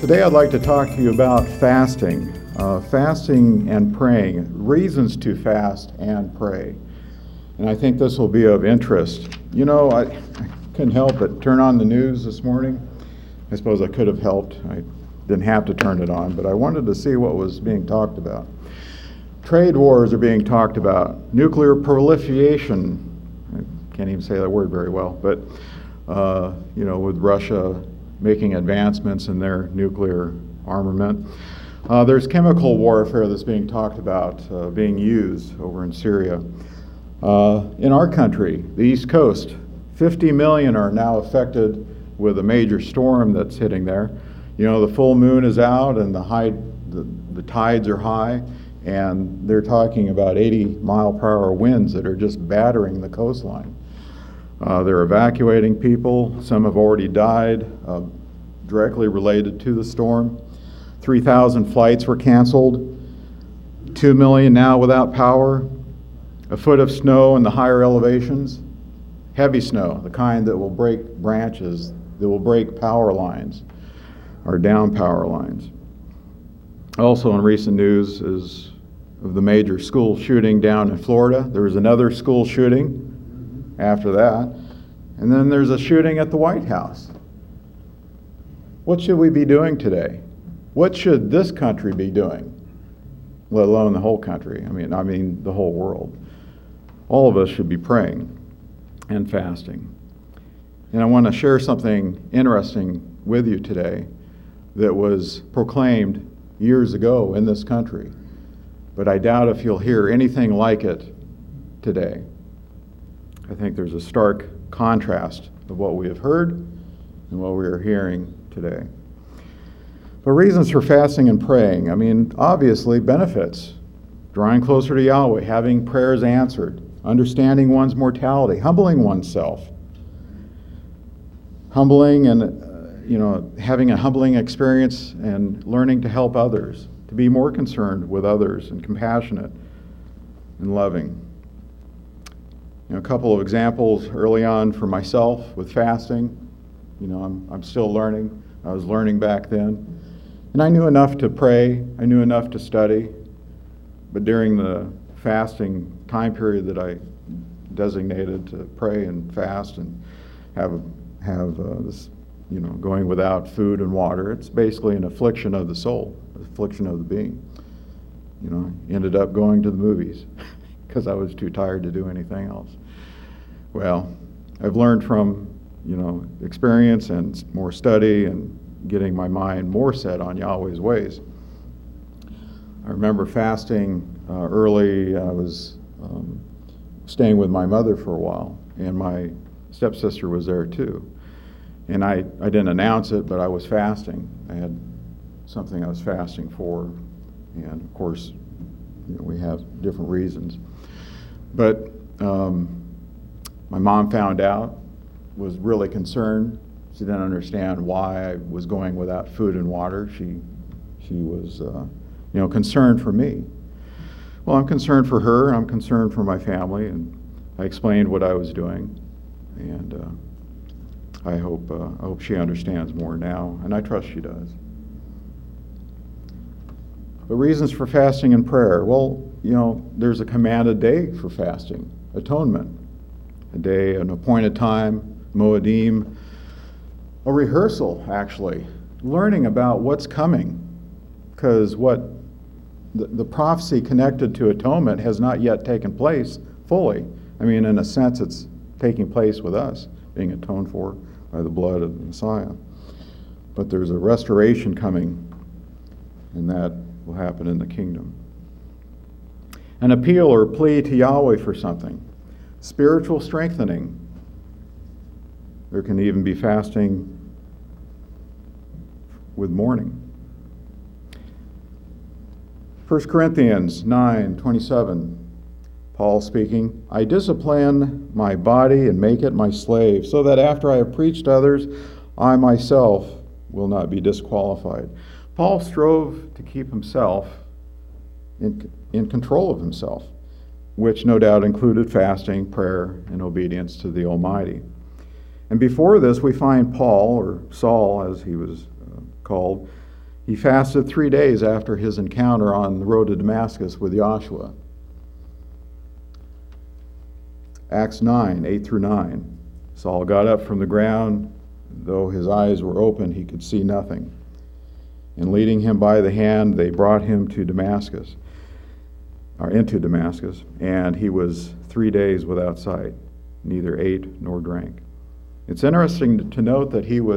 Today I'd like to talk to you about fasting, fasting and praying, reasons to fast and pray. And I think this will be of interest. You know, I couldn't help but turn on the news this morning. I suppose I could have helped. I didn't have to turn it on, but I wanted to see what was being talked about. Trade wars are being talked about. Nuclear proliferation, I can't even say that word very well, but with Russia making advancements in their nuclear armament. There's chemical warfare that's being talked about, being used over in Syria. In our country, the East Coast, 50 million are now affected with a major storm that's hitting there. You know, the full moon is out and the tides are high, and they're talking about 80-mile-per-hour winds that are just battering the coastline. They're evacuating people. Some have already died directly related to the storm. 3,000 flights were canceled. 2 million now without power. A foot of snow in the higher elevations. Heavy snow, the kind that will break branches, that will break power lines, or down power lines. Also in recent news is of the major school shooting down in Florida. There was another school shooting after that. And then there's a shooting at the White House. What should we be doing today? What should this country be doing? Let alone the whole country. I mean the whole world. All of us should be praying and fasting. And I want to share something interesting with you today that was proclaimed years ago in this country. But I doubt if you'll hear anything like it today. I think there's a stark contrast of what we have heard and what we are hearing today. But reasons for fasting and praying, obviously benefits. Drawing closer to Yahweh, having prayers answered, understanding one's mortality, humbling oneself. Humbling and, having a humbling experience and learning to help others, to be more concerned with others and compassionate and loving. A couple of examples early on for myself with fasting. I'm still learning. I was learning back then. And I knew enough to pray. I knew enough to study. But during the fasting time period that I designated to pray and fast and have this, going without food and water, it's basically an affliction of the soul, an affliction of the being. Ended up going to the movies because I was too tired to do anything else. Well, I've learned from, experience and more study and getting my mind more set on Yahweh's ways. I remember fasting early. I was staying with my mother for a while, and my stepsister was there too. And I didn't announce it, but I was fasting. I had something I was fasting for, and of course, we have different reasons. But my mom found out, was really concerned. She didn't understand why I was going without food and water. She was, concerned for me. Well, I'm concerned for her. I'm concerned for my family, and I explained what I was doing, and I hope she understands more now, and I trust she does. The reasons for fasting and prayer. Well, there's a commanded day for fasting, atonement. A day, an appointed time, Moedim, a rehearsal, actually, learning about what's coming, because what the prophecy connected to atonement has not yet taken place fully. In a sense, it's taking place with us, being atoned for by the blood of the Messiah. But there's a restoration coming, and that will happen in the kingdom. An appeal or plea to Yahweh for something. Spiritual strengthening. There can even be fasting with mourning. 1 Corinthians 9:27, Paul speaking, I discipline my body and make it my slave, so that after I have preached to others, I myself will not be disqualified. Paul strove to keep himself in control of himself, which no doubt included fasting, prayer, and obedience to the Almighty. And before this, we find Paul, or Saul as he was called, He fasted 3 days after his encounter on the road to Damascus with Joshua. Acts 9, 8 through 9. Saul got up from the ground. Though his eyes were open, he could see nothing. And leading him by the hand, they brought him to Damascus, or into Damascus, and he was 3 days without sight, neither ate nor drank. It's interesting to note that he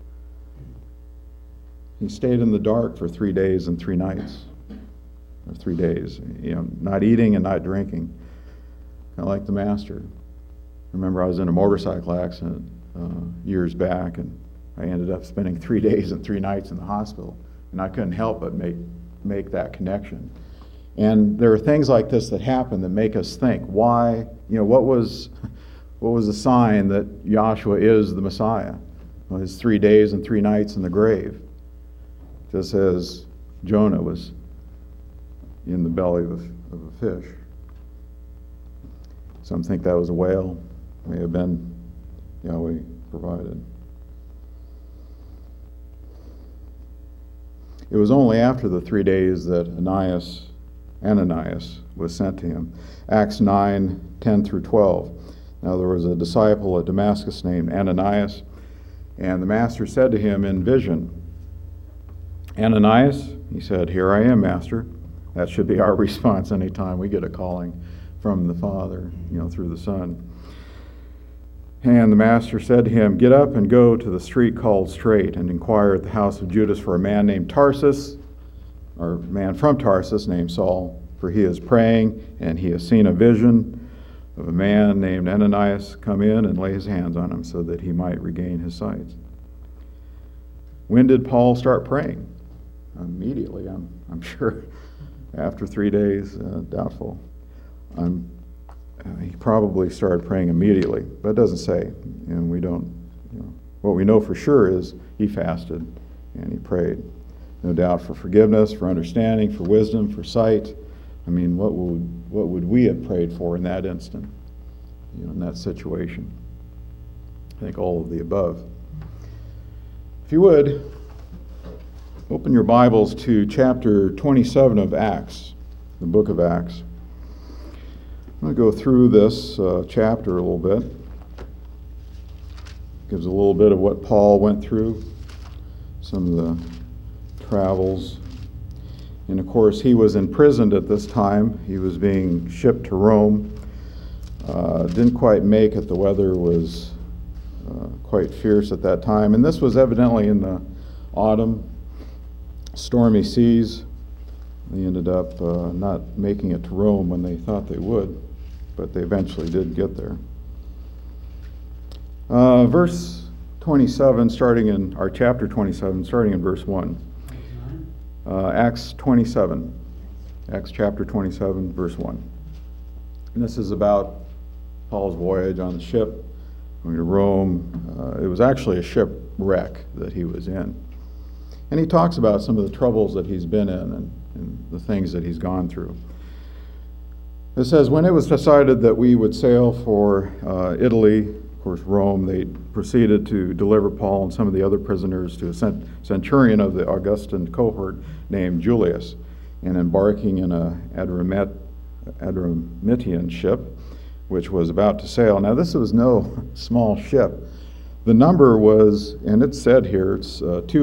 stayed in the dark for 3 days and 3 nights, or 3 days, not eating and not drinking, kind of like the Master. Remember, I was in a motorcycle accident years back, and I ended up spending 3 days and 3 nights in the hospital, and I couldn't help but make that connection. And there are things like this that happen that make us think, why, what was the sign that Joshua is the Messiah? Well, his 3 days and 3 nights in the grave, just as Jonah was in the belly of a fish. Some think that was a whale. May have been Yahweh provided. It was only after the 3 days that Ananias was sent to him. Acts 9, 10 through 12. Now there was a disciple at Damascus named Ananias, and the Master said to him in vision, "Ananias," he said, "Here I am, Master." That should be our response anytime we get a calling from the Father, through the Son. And the Master said to him, "Get up and go to the street called Straight, and inquire at the house of Judas for a man named Tarsus, or a man from Tarsus named Saul, for he is praying, and he has seen a vision of a man named Ananias come in and lay his hands on him so that he might regain his sight." When did Paul start praying? Immediately, I'm sure. After 3 days, doubtful. He probably started praying immediately, but it doesn't say, and we don't. What we know for sure is he fasted and he prayed, no doubt, for forgiveness, for understanding, for wisdom, for sight. I mean, what would we have prayed for in that instant, in that situation? I think all of the above. If you would, open your Bibles to chapter 27 of Acts, the book of Acts. I'm going to go through this chapter a little bit. Gives a little bit of what Paul went through, some of the travels. And of course, he was imprisoned at this time. He was being shipped to Rome. Didn't quite make it. The weather was quite fierce at that time. And this was evidently in the autumn, stormy seas. They ended up not making it to Rome when they thought they would, but they eventually did get there. Verse 27, chapter 27, starting in verse 1. Acts 27, Acts chapter 27, verse 1. And this is about Paul's voyage on the ship going to Rome. It was actually a shipwreck that he was in. And he talks about some of the troubles that he's been in and the things that he's gone through. It says, when it was decided that we would sail for Italy, of course Rome, they proceeded to deliver Paul and some of the other prisoners to a centurion of the Augustan cohort named Julius, and embarking in a Adramyttian ship, which was about to sail. Now this was no small ship. The number was, and it said here, it's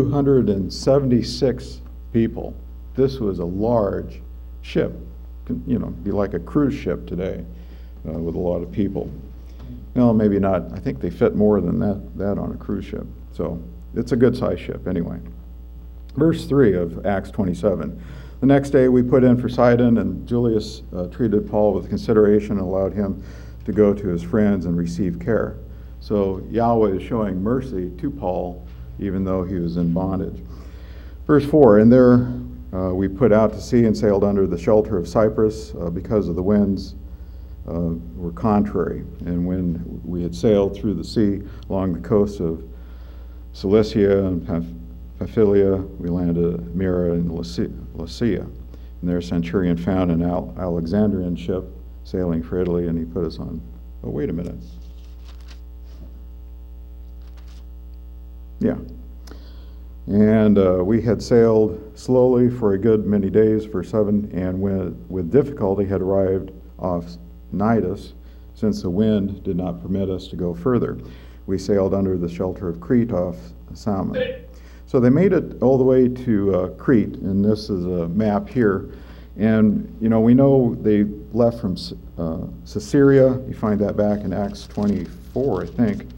276 people. This was a large ship, be like a cruise ship today with a lot of people. No, maybe not. I think they fit more than that on a cruise ship. So it's a good-sized ship anyway. Verse 3 of Acts 27. The next day we put in for Sidon, and Julius treated Paul with consideration and allowed him to go to his friends and receive care. So Yahweh is showing mercy to Paul, even though he was in bondage. Verse 4, and there we put out to sea and sailed under the shelter of Cyprus because of the winds were contrary. And when we had sailed through the sea along the coast of Cilicia and Pamphylia, we landed at Myra and Lycia. And there a centurion found an Alexandrian ship sailing for Italy, and he put us on. Oh, wait a minute. Yeah. And we had sailed slowly for a good many days, for 7, and with difficulty had arrived off Cnidus, since the wind did not permit us to go further. We sailed under the shelter of Crete off Salmon. So they made it all the way to Crete, and this is a map here. And, we know they left from Caesarea. You find that back in Acts 24, I think,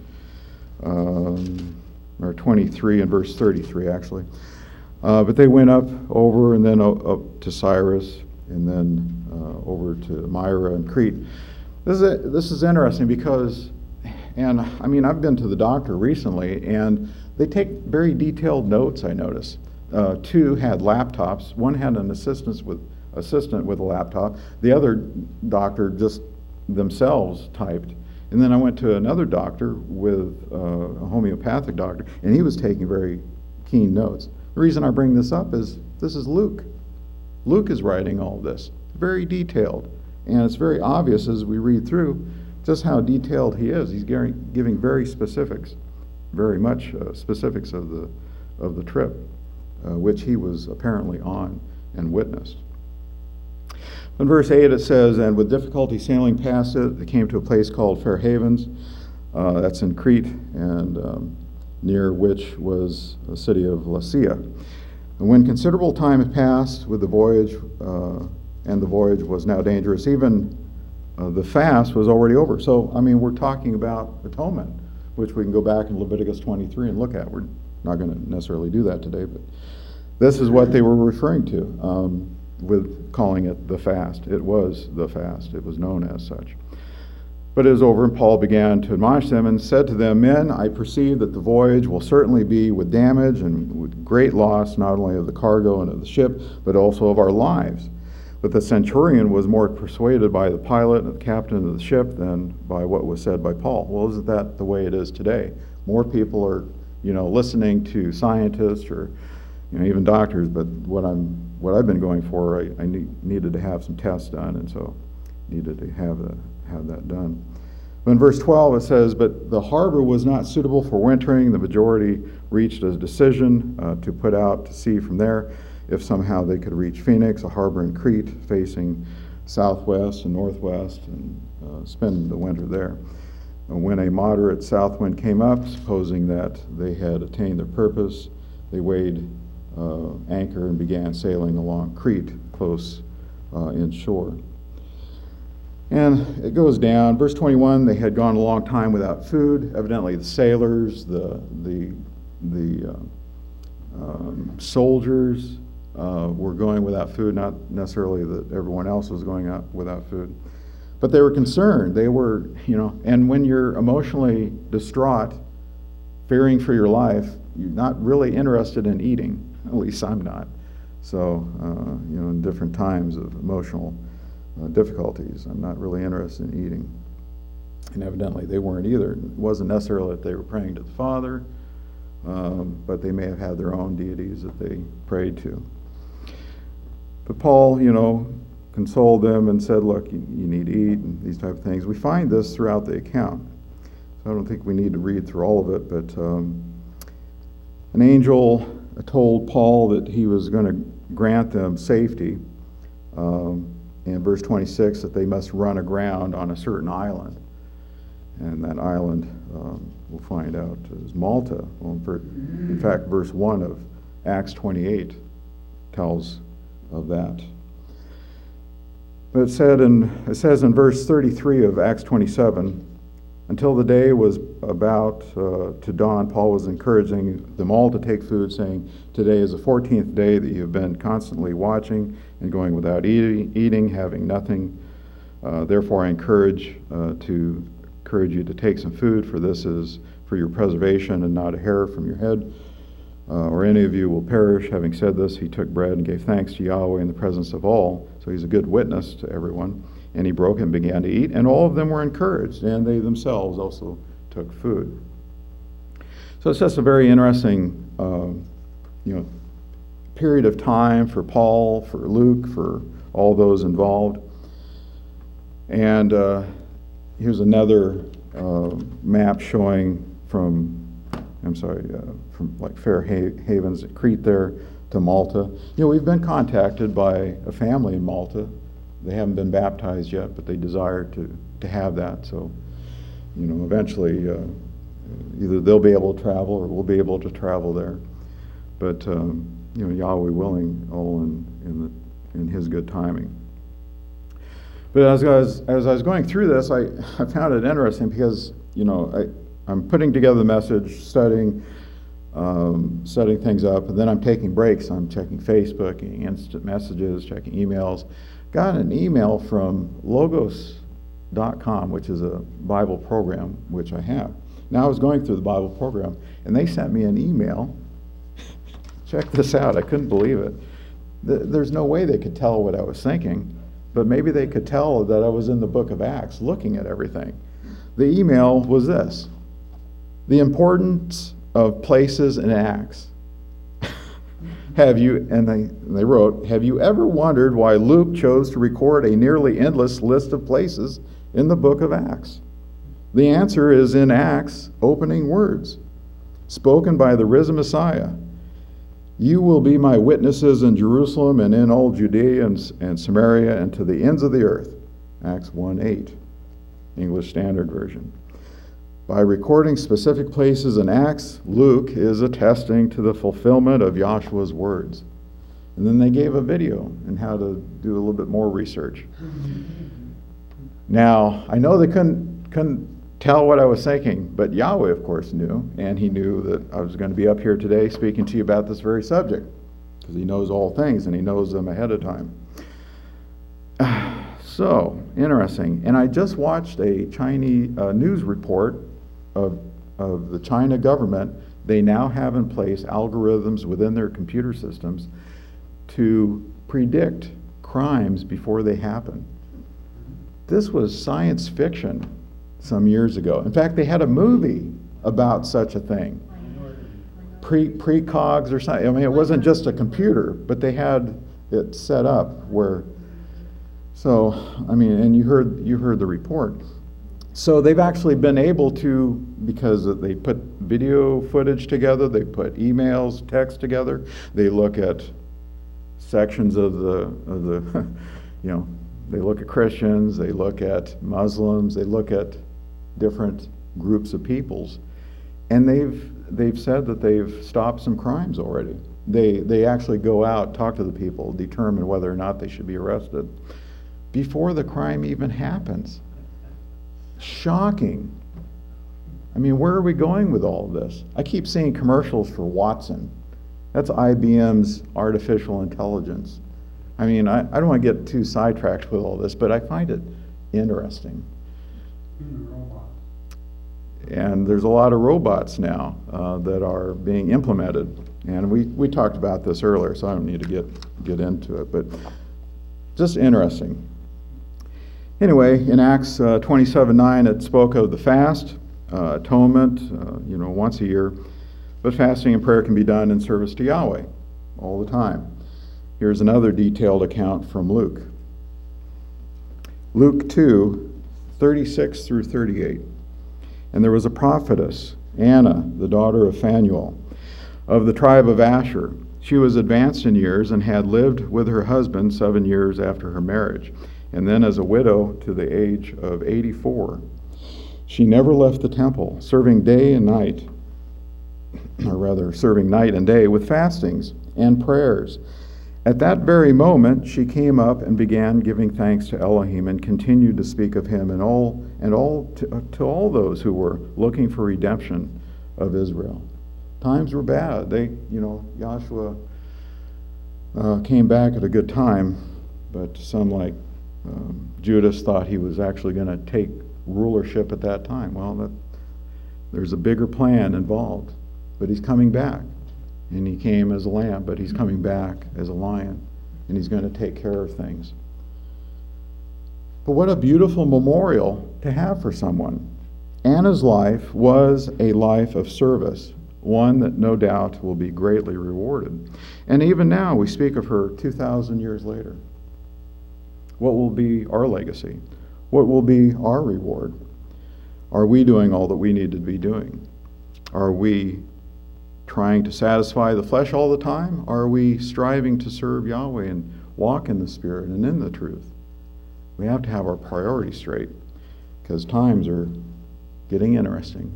or 23 and verse 33, actually. But they went up over and then up to Cyrus, and then over to Myra and Crete. This is interesting because, and I've been to the doctor recently, and they take very detailed notes, I notice. 2 had laptops. One had an assistant with a laptop. The other doctor just themselves typed. And then I went to another doctor with a homeopathic doctor, and he was taking very keen notes. The reason I bring this up is this is Luke. Luke is writing all of this, very detailed. And it's very obvious as we read through just how detailed he is. He's giving very specifics, very much specifics of the trip, which he was apparently on and witnessed. In verse 8 it says, "And with difficulty sailing past it, they came to a place called Fair Havens." That's in Crete, and near which was the city of Lasea. And when considerable time had passed with the voyage, and the voyage was now dangerous, even the fast was already over. So, we're talking about atonement, which we can go back in Leviticus 23 and look at. We're not going to necessarily do that today, but this is what they were referring to with calling it the fast. It was the fast. It was known as such. But it was over, and Paul began to admonish them and said to them, "Men, I perceive that the voyage will certainly be with damage and with great loss, not only of the cargo and of the ship, but also of our lives." But the centurion was more persuaded by the pilot and the captain of the ship than by what was said by Paul. Well, isn't that the way it is today? More people are, listening to scientists or, even doctors. But what I've been going for, I needed to have some tests done, and so needed to have that done. But in verse 12 it says, "But the harbor was not suitable for wintering. The majority reached a decision to put out to sea from there, if somehow they could reach Phoenix, a harbor in Crete, facing southwest and northwest, and spend the winter there. And when a moderate south wind came up, supposing that they had attained their purpose, they weighed anchor and began sailing along Crete, close inshore." And it goes down. Verse 21, they had gone a long time without food. Evidently the sailors, the soldiers were going without food, not necessarily that everyone else was going out without food. But they were concerned. They were, and when you're emotionally distraught, fearing for your life, you're not really interested in eating. At least I'm not. So, in different times of emotional difficulties, I'm not really interested in eating. And evidently they weren't either. It wasn't necessarily that they were praying to the Father, but they may have had their own deities that they prayed to. But Paul, consoled them and said, "Look, you need to eat," and these type of things. We find this throughout the account. So I don't think we need to read through all of it, but an angel told Paul that he was going to grant them safety. In verse 26, that they must run aground on a certain island. And that island, we'll find out, is Malta. Well, in fact, verse 1 of Acts 28 tells of that. But it says in verse 33 of Acts 27, "Until the day was about to dawn, Paul was encouraging them all to take food, saying, 'Today is the 14th day that you have been constantly watching and going without eating, having nothing. Therefore I encourage you to take some food, for this is for your preservation, and not a hair from your head, or any of you will perish.' Having said this, he took bread and gave thanks to Yahweh in the presence of all." So he's a good witness to everyone. "And he broke and began to eat, and all of them were encouraged, and they themselves also took food." So it's just a very interesting, period of time for Paul, for Luke, for all those involved. And here's another map showing from from like Fair Havens at Crete there to Malta. We've been contacted by a family in Malta. They haven't been baptized yet, but they desire to have that. So, eventually either they'll be able to travel or we'll be able to travel there. But, Yahweh willing, all in His good timing. But as I was going through this, I found it interesting because, I'm putting together the message, studying things up, and then I'm taking breaks. I'm checking Facebook, instant messages, checking emails. Got an email from Logos.com, which is a Bible program, which I have. Now I was going through the Bible program, and they sent me an email. Check this out. I couldn't believe it. There's no way they could tell what I was thinking, but maybe they could tell that I was in the book of Acts looking at everything. The email was this: the importance of places in Acts. They wrote, have you ever wondered why Luke chose to record a nearly endless list of places in the book of Acts? The answer is in Acts' opening words, spoken by the risen Messiah. You will be my witnesses in Jerusalem and in all Judea and Samaria and to the ends of the earth. Acts 1:8, English Standard Version. By recording specific places in Acts, Luke is attesting to the fulfillment of Yahshua's words. And then they gave a video on how to do a little bit more research. Now, I know they couldn't tell what I was thinking, but Yahweh, of course, knew, and He knew that I was going to be up here today speaking to you about this very subject, because He knows all things, and He knows them ahead of time. So, interesting. And I just watched a Chinese news report of the China government. They now have in place algorithms within their computer systems to predict crimes before they happen. This was science fiction some years ago. In fact, they had a movie about such a thing. Precogs or something. I mean, it wasn't just a computer, but they had it set up where. So, I mean, and you heard the report. So they've actually been able to, because they put video footage together, they put emails, text together, they look at sections of the they look at Christians, they look at Muslims, they look at different groups of peoples, and they've said that they've stopped some crimes already. They actually go out, talk to the people, determine whether or not they should be arrested before the crime even happens. Shocking. I mean, where are we going with all of this? I keep seeing commercials for Watson. That's IBM's artificial intelligence. I mean, I don't want to get too sidetracked with all this, but I find it interesting. And there's a lot of robots now that are being implemented. And we talked about this earlier, so I don't need to get into it, but just interesting. Anyway, in Acts 27:9, it spoke of the fast, atonement, once a year. But fasting and prayer can be done in service to Yahweh all the time. Here's another detailed account from Luke. Luke 2:36 through 38. And there was a prophetess, Anna, the daughter of Phanuel, of the tribe of Asher. She was advanced in years and had lived with her husband 7 years after her marriage, and then as a widow to the age of 84. She never left the temple, serving day and night, or rather serving night and day with fastings and prayers. At that very moment she came up and began giving thanks to Elohim and continued to speak of him to all those who were looking for redemption of Israel. Times were bad. Yahshua came back at a good time, but some like Judas thought he was actually going to take rulership at that time. Well, there's a bigger plan involved, but he's coming back. And he came as a lamb, but he's coming back as a lion, and he's going to take care of things. But what a beautiful memorial to have for someone. Anna's life was a life of service, one that no doubt will be greatly rewarded. And even now, we speak of her 2,000 years later. What will be our legacy? What will be our reward? Are we doing all that we need to be doing? Are we trying to satisfy the flesh all the time? Are we striving to serve Yahweh and walk in the Spirit and in the truth? We have to have our priorities straight, because times are getting interesting.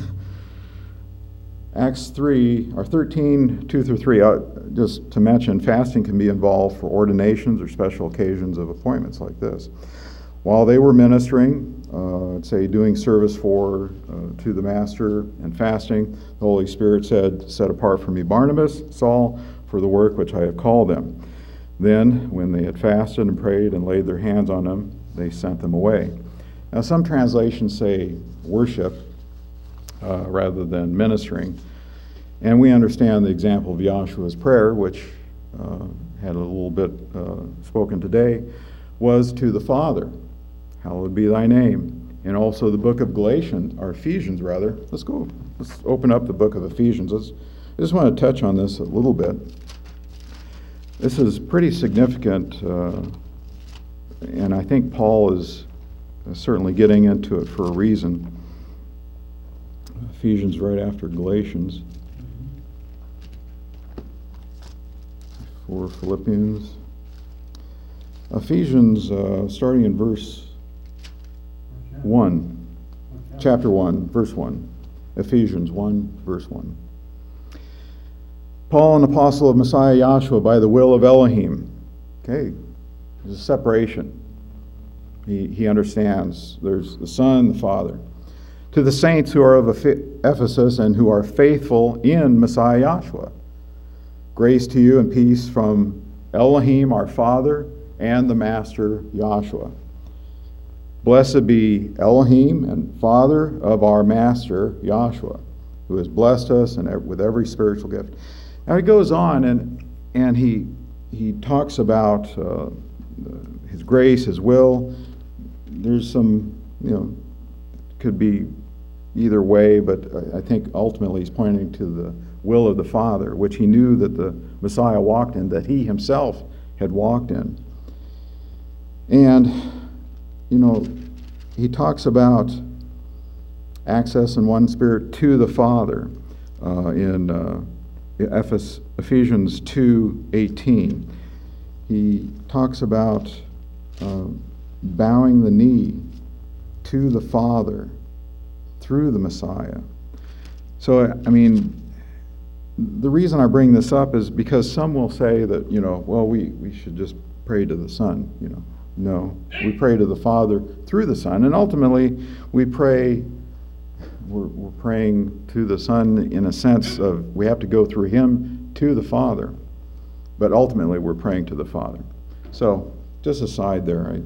Acts 3, or 13, 2 through 3, just to mention, fasting can be involved for ordinations or special occasions of appointments like this. While they were ministering, say doing service to the Master and fasting, the Holy Spirit said, "Set apart for me Barnabas, Saul, for the work which I have called them." Then, when they had fasted and prayed and laid their hands on them, they sent them away. Now, some translations say worship rather than ministering. And we understand the example of Yahshua's prayer, which had a little bit spoken today, was to the Father. Hallowed be thy name. And also the book of Galatians, or Ephesians rather. Let's open up the book of Ephesians. I just want to touch on this a little bit. This is pretty significant, and I think Paul is certainly getting into it for a reason. Ephesians right after Galatians. For Philippians. Ephesians, starting in verse 1. Chapter 1, verse 1. Ephesians 1, verse 1. Paul, an apostle of Messiah Yahshua, by the will of Elohim. Okay, there's a separation. He understands there's the Son, the Father. To the saints who are of Ephesus and who are faithful in Messiah Yahshua. Grace to you and peace from Elohim, our Father, and the Master Yahshua. Blessed be Elohim and Father of our Master Yahshua, who has blessed us with every spiritual gift. Now he goes on and he talks about his grace, his will. There's some, could be either way, but I think ultimately he's pointing to the will of the Father, which he knew that the Messiah walked in, that he himself had walked in. And, he talks about access in one spirit to the Father in Ephesians 2:18. He talks about bowing the knee to the Father through the Messiah. So, the reason I bring this up is because some will say that, we should just pray to the Son, No, we pray to the Father through the Son, and ultimately we're praying to the Son in a sense of we have to go through Him to the Father, but ultimately we're praying to the Father. So, just a side there,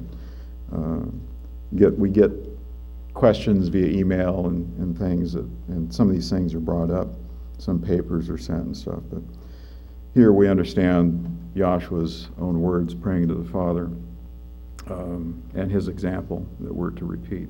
we get questions via email and things, and some of these things are brought up. Some papers are sent and stuff, but here we understand Yahshua's own words praying to the Father and his example that we're to repeat.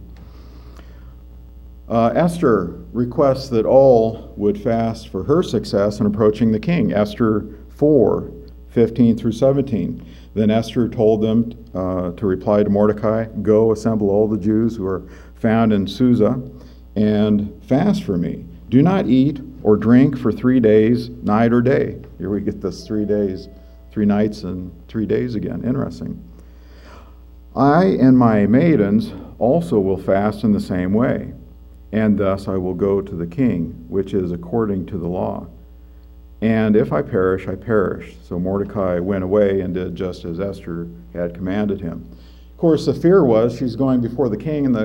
Esther requests that all would fast for her success in approaching the king. Esther 4:15 through 17. Then Esther told them to reply to Mordecai, "Go assemble all the Jews who are found in Susa and fast for me. Do not eat or drink for 3 days, night or day." Here we get this 3 days, 3 nights and 3 days again. Interesting. "I and my maidens also will fast in the same way, and thus I will go to the king, which is according to the law. And if I perish, I perish." So Mordecai went away and did just as Esther had commanded him. Of course, the fear was she's going before the king, and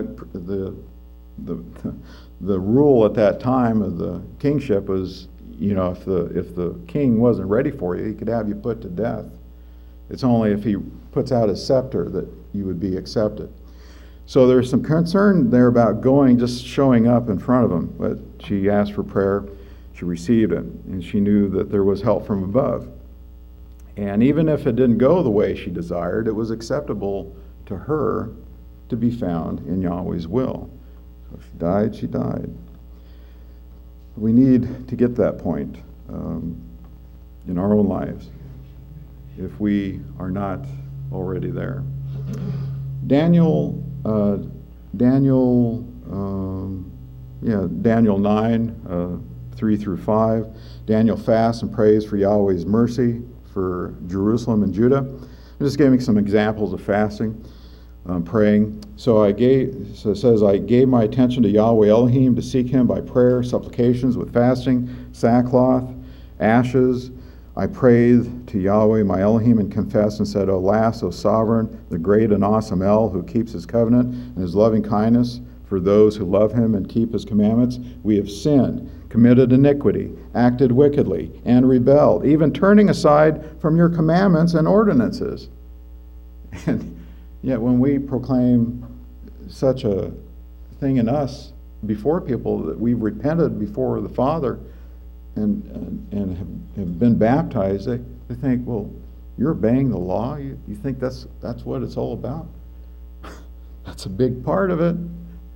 the rule at that time of the kingship was, if the king wasn't ready for you, he could have you put to death. It's only if he puts out his scepter that you would be accepted. So there's some concern there about just showing up in front of him. But she asked for prayer, she received it, and she knew that there was help from above. And even if it didn't go the way she desired, it was acceptable to her to be found in Yahweh's will. So if she died, she died. We need to get that point in our own lives if we are not already there. Daniel, Daniel 9, 3 through 5. Daniel fasts and prays for Yahweh's mercy for Jerusalem and Judah. I'm just giving some examples of fasting, praying. So it says, I gave my attention to Yahweh Elohim to seek him by prayer, supplications with fasting, sackcloth, ashes. I prayed to Yahweh my Elohim and confessed and said, Alas, O sovereign, the great and awesome El, who keeps his covenant and his loving kindness for those who love him and keep his commandments, we have sinned, committed iniquity, acted wickedly, and rebelled, even turning aside from your commandments and ordinances. And yet when we proclaim such a thing in us before people, that we've repented before the Father and have been baptized, they think, well, you're obeying the law? You think that's what it's all about? That's a big part of it.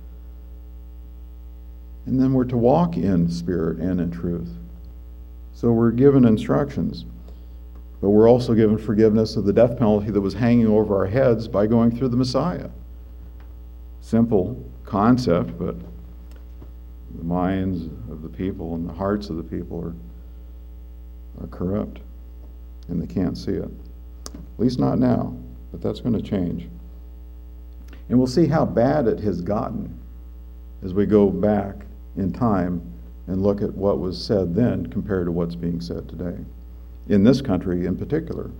And then we're to walk in spirit and in truth. So we're given instructions, but we're also given forgiveness of the death penalty that was hanging over our heads by going through the Messiah. Simple concept, but the minds of the people and the hearts of the people are corrupt, and they can't see it. At least not now, but that's going to change. And we'll see how bad it has gotten as we go back in time and look at what was said then compared to what's being said today, in this country in particular.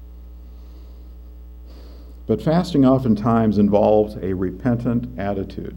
But fasting oftentimes involves a repentant attitude,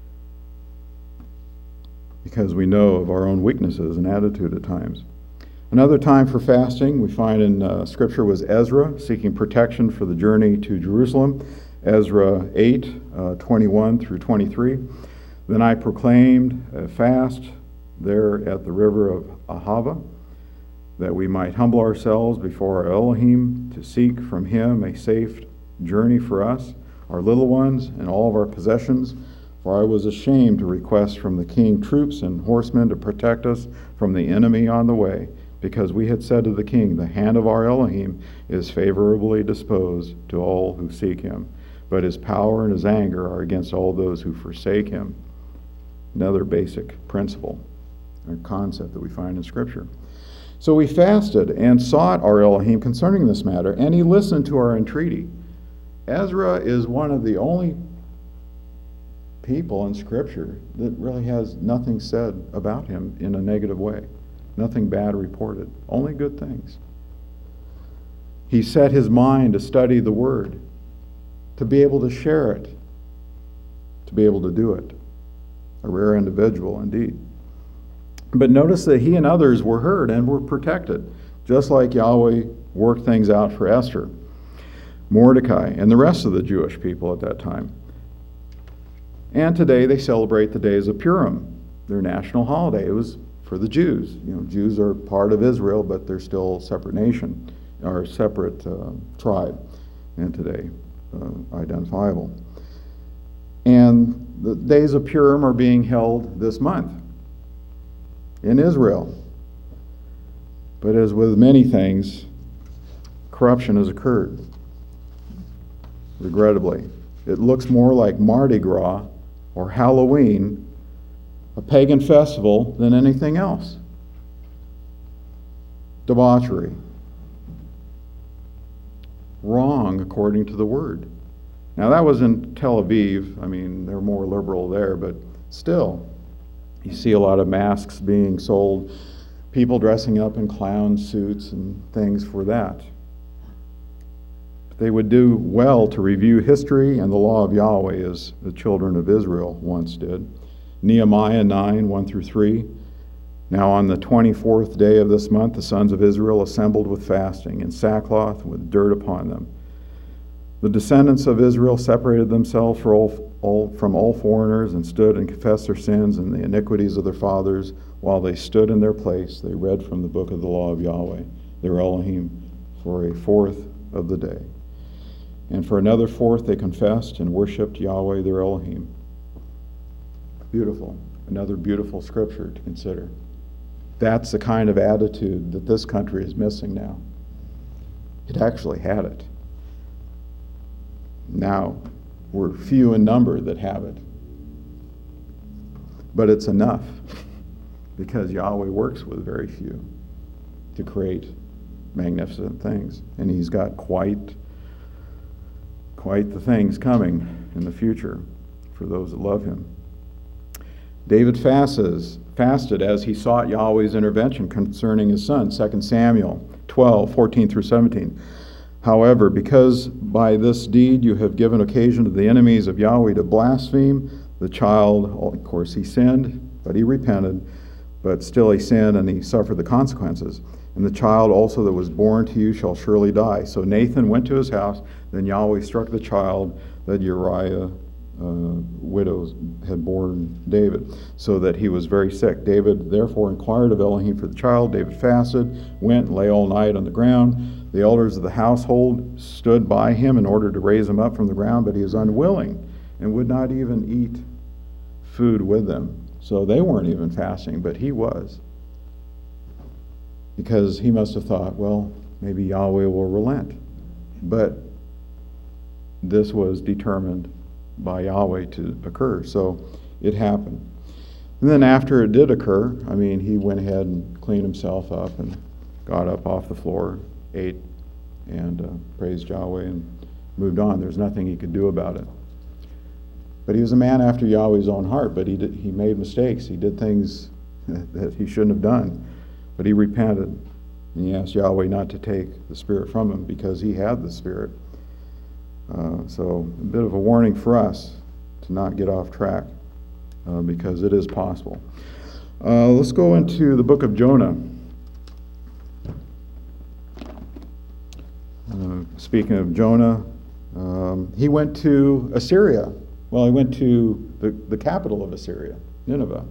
because we know of our own weaknesses and attitude at times. Another time for fasting we find in Scripture was Ezra, seeking protection for the journey to Jerusalem. Ezra 8, 21 through 23. Then I proclaimed a fast there at the river of Ahava, that we might humble ourselves before our Elohim to seek from him a safe journey for us, our little ones, and all of our possessions. For I was ashamed to request from the king troops and horsemen to protect us from the enemy on the way, because we had said to the king, the hand of our Elohim is favorably disposed to all who seek him, but his power and his anger are against all those who forsake him. Another basic principle or concept that we find in Scripture. So we fasted and sought our Elohim concerning this matter, and he listened to our entreaty. Ezra is one of the only people in Scripture that really has nothing said about him in a negative way. Nothing bad reported. Only good things. He set his mind to study the Word, to be able to share it, to be able to do it. A rare individual indeed. But notice that he and others were heard and were protected, just like Yahweh worked things out for Esther, Mordecai, and the rest of the Jewish people at that time. And today they celebrate the days of Purim, their national holiday. It was for the Jews. Jews are part of Israel, but they're still a separate nation, or a separate tribe, and today identifiable. And the days of Purim are being held this month in Israel. But as with many things, corruption has occurred, regrettably. It looks more like Mardi Gras or Halloween, a pagan festival, than anything else. Debauchery. Wrong according to the Word. Now that was in Tel Aviv. I mean, they're more liberal there, but still, you see a lot of masks being sold, people dressing up in clown suits and things for that. But they would do well to review history and the law of Yahweh as the children of Israel once did. Nehemiah 9, 1 through 3. Now on the 24th day of this month, the sons of Israel assembled with fasting and sackcloth with dirt upon them. The descendants of Israel separated themselves from all foreigners and stood and confessed their sins and the iniquities of their fathers. While they stood in their place, they read from the book of the law of Yahweh, their Elohim, for a fourth of the day. And for another fourth they confessed and worshipped Yahweh, their Elohim. Beautiful. Another beautiful scripture to consider. That's the kind of attitude that this country is missing now. It actually had it. Now, we're few in number that have it. But it's enough because Yahweh works with very few to create magnificent things. And he's got quite the things coming in the future for those that love him. David fasted as he sought Yahweh's intervention concerning his son, 2 Samuel 12, 14 through 17. However, because by this deed you have given occasion to the enemies of Yahweh to blaspheme, the child, of course he sinned, but he repented, but still he sinned and he suffered the consequences. And the child also that was born to you shall surely die. So Nathan went to his house, then Yahweh struck the child that Uriah widows had borne David, so that he was very sick. David therefore inquired of Elohim for the child. David fasted, went and lay all night on the ground. The elders of the household stood by him in order to raise him up from the ground, but he was unwilling and would not even eat food with them. So they weren't even fasting, but he was. Because he must have thought, well, maybe Yahweh will relent. But this was determined by Yahweh to occur. So it happened. And then after it did occur, he went ahead and cleaned himself up and got up off the floor, ate, and praised Yahweh and moved on. There's nothing he could do about it. But he was a man after Yahweh's own heart, but he made mistakes. He did things that he shouldn't have done. But he repented, and he asked Yahweh not to take the Spirit from him because he had the Spirit. So a bit of a warning for us to not get off track because it is possible. Let's go into the book of Jonah. Speaking of Jonah, he went to Assyria. Well, he went to the capital of Assyria, Nineveh.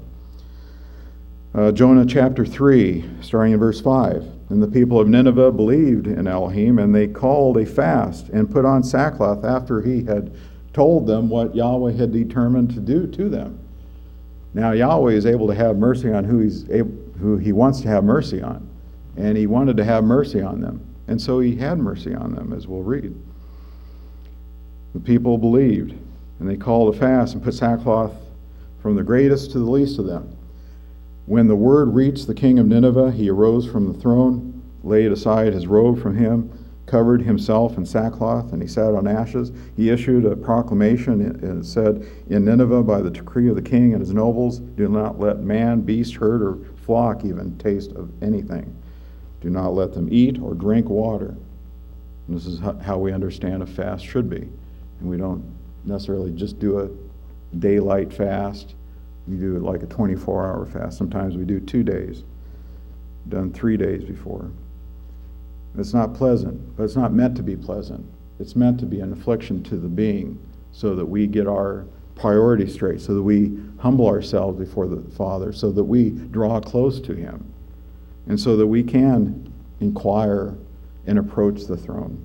Jonah chapter 3, starting in verse 5. And the people of Nineveh believed in Elohim, and they called a fast and put on sackcloth after he had told them what Yahweh had determined to do to them. Now Yahweh is able to have mercy on who he wants to have mercy on. And he wanted to have mercy on them. And so he had mercy on them, as we'll read. The people believed, and they called a fast and put sackcloth from the greatest to the least of them. When the word reached the king of Nineveh, he arose from the throne, laid aside his robe from him, covered himself in sackcloth, and he sat on ashes. He issued a proclamation and said, in Nineveh, by the decree of the king and his nobles, do not let man, beast, herd, or flock even taste of anything. Do not let them eat or drink water. And this is how we understand a fast should be. And we don't necessarily just do a daylight fast. We do it like a 24-hour fast. Sometimes we do 2 days. Done 3 days before. It's not pleasant, but it's not meant to be pleasant. It's meant to be an affliction to the being so that we get our priorities straight, so that we humble ourselves before the Father, so that we draw close to him, and so that we can inquire and approach the throne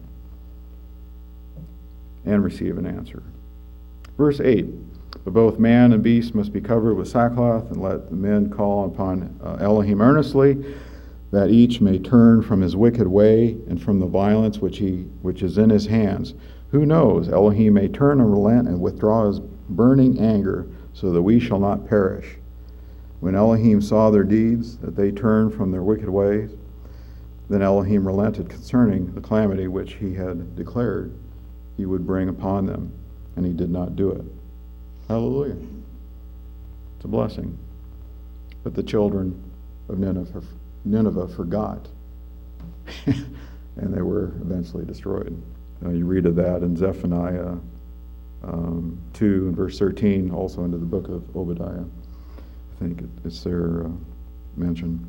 and receive an answer. Verse 8. But both man and beast must be covered with sackcloth, and let the men call upon Elohim earnestly, that each may turn from his wicked way and from the violence which is in his hands. Who knows? Elohim may turn and relent and withdraw his burning anger, so that we shall not perish. When Elohim saw their deeds, that they turned from their wicked ways, then Elohim relented concerning the calamity which he had declared he would bring upon them, and he did not do it. Hallelujah. It's a blessing. But the children of Nineveh forgot. And they were eventually destroyed. You read of that in Zephaniah 2 and verse 13, also into the book of Obadiah. I think it's there mentioned.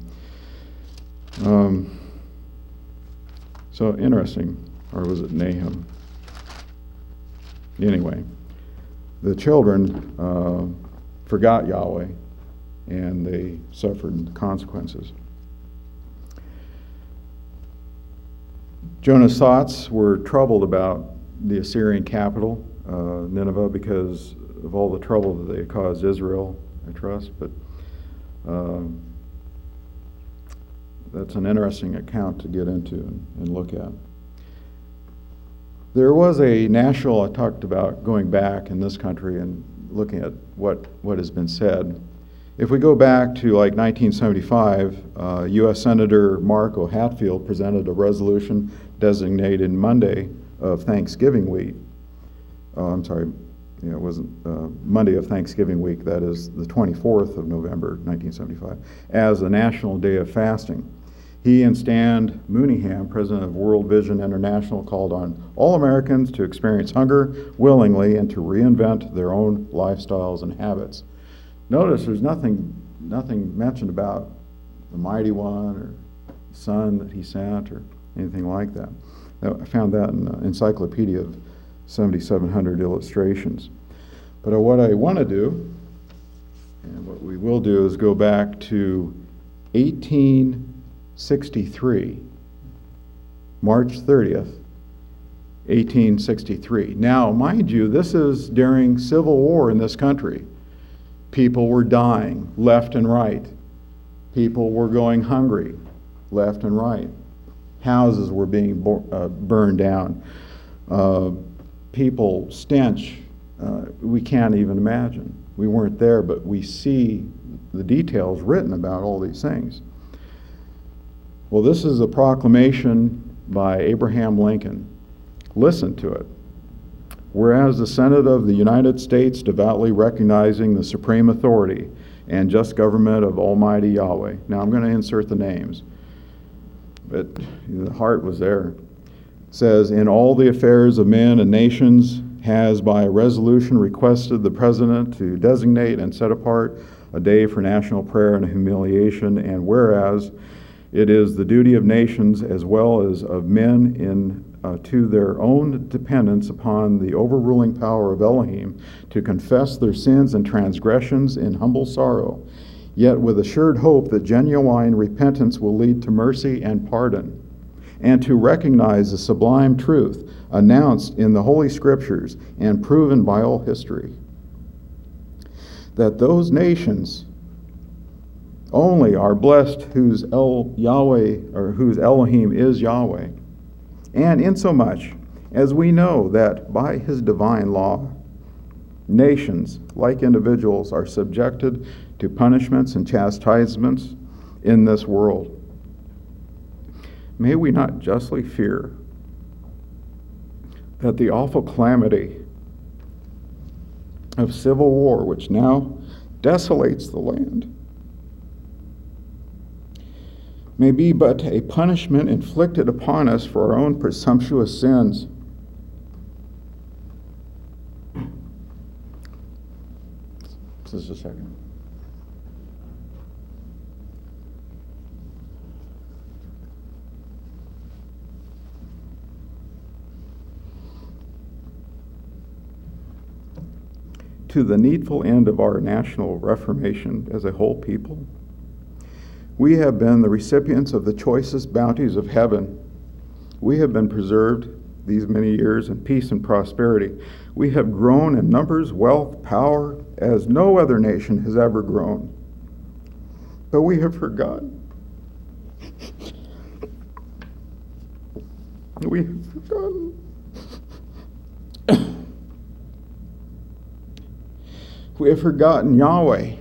So interesting. Or was it Nahum? Anyway. The children forgot Yahweh, and they suffered the consequences. Jonah's thoughts were troubled about the Assyrian capital, Nineveh, because of all the trouble that they had caused Israel, I trust. But that's an interesting account to get into and look at. There was a national, I talked about going back in this country and looking at what has been said. If we go back to like 1975, U.S. Senator Mark O'Hatfield presented a resolution designated Monday of Thanksgiving week. It wasn't Monday of Thanksgiving week, that is the 24th of November, 1975, as a National Day of Fasting. He and Stan Mooneyham, president of World Vision International, called on all Americans to experience hunger willingly and to reinvent their own lifestyles and habits. Notice there's nothing mentioned about the Mighty One or the Son that he sent or anything like that. I found that in an encyclopedia of 7,700 illustrations. But what I want to do, and what we will do, is go back to 1863, March 30th, 1863. Now, mind you, this is during Civil War in this country. People were dying left and right. People were going hungry left and right. Houses were being burned down. People, stench, we can't even imagine. We weren't there, but we see the details written about all these things. Well, this is a proclamation by Abraham Lincoln. Listen to it. Whereas the Senate of the United States, devoutly recognizing the supreme authority and just government of Almighty Yahweh. Now I'm going to insert the names, but the heart was there. Says, in all the affairs of men and nations, has by a resolution requested the President to designate and set apart a day for national prayer and humiliation, and whereas it is the duty of nations as well as of men to their own dependence upon the overruling power of Elohim to confess their sins and transgressions in humble sorrow, yet with assured hope that genuine repentance will lead to mercy and pardon, and to recognize the sublime truth announced in the Holy Scriptures and proven by all history, that those nations only are blessed whose whose Elohim is Yahweh, and insomuch as we know that by his divine law, nations, like individuals, are subjected to punishments and chastisements in this world. May we not justly fear that the awful calamity of civil war, which now desolates the land, may be but a punishment inflicted upon us for our own presumptuous sins. Just a second. To the needful end of our national reformation as a whole people, we have been the recipients of the choicest bounties of heaven. We have been preserved these many years in peace and prosperity. We have grown in numbers, wealth, power, as no other nation has ever grown. But we have forgotten. We have forgotten. We have forgotten Yahweh.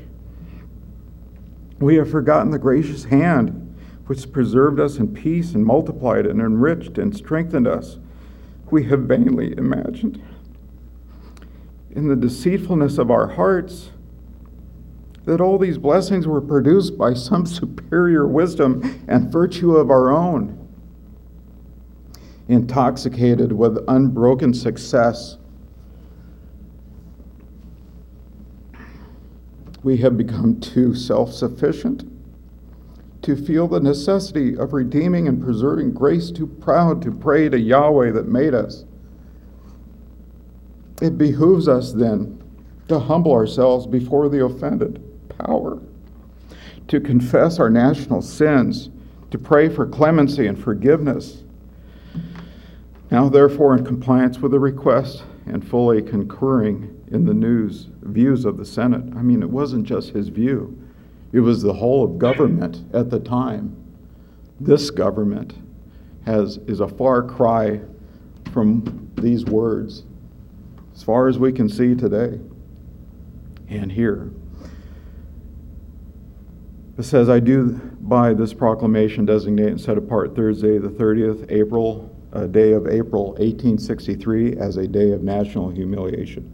We have forgotten the gracious hand which preserved us in peace and multiplied and enriched and strengthened us. We have vainly imagined in the deceitfulness of our hearts that all these blessings were produced by some superior wisdom and virtue of our own. Intoxicated with unbroken success, we have become too self-sufficient to feel the necessity of redeeming and preserving grace, too proud to pray to Yahweh that made us. It behooves us then to humble ourselves before the offended power, to confess our national sins, to pray for clemency and forgiveness. Now, therefore, in compliance with the request and fully concurring in the views of the Senate. I mean, it wasn't just his view. It was the whole of government at the time. This government is a far cry from these words, as far as we can see today and hear. It says, I do by this proclamation designate and set apart Thursday, the 30th April, day of April 1863, as a day of national humiliation,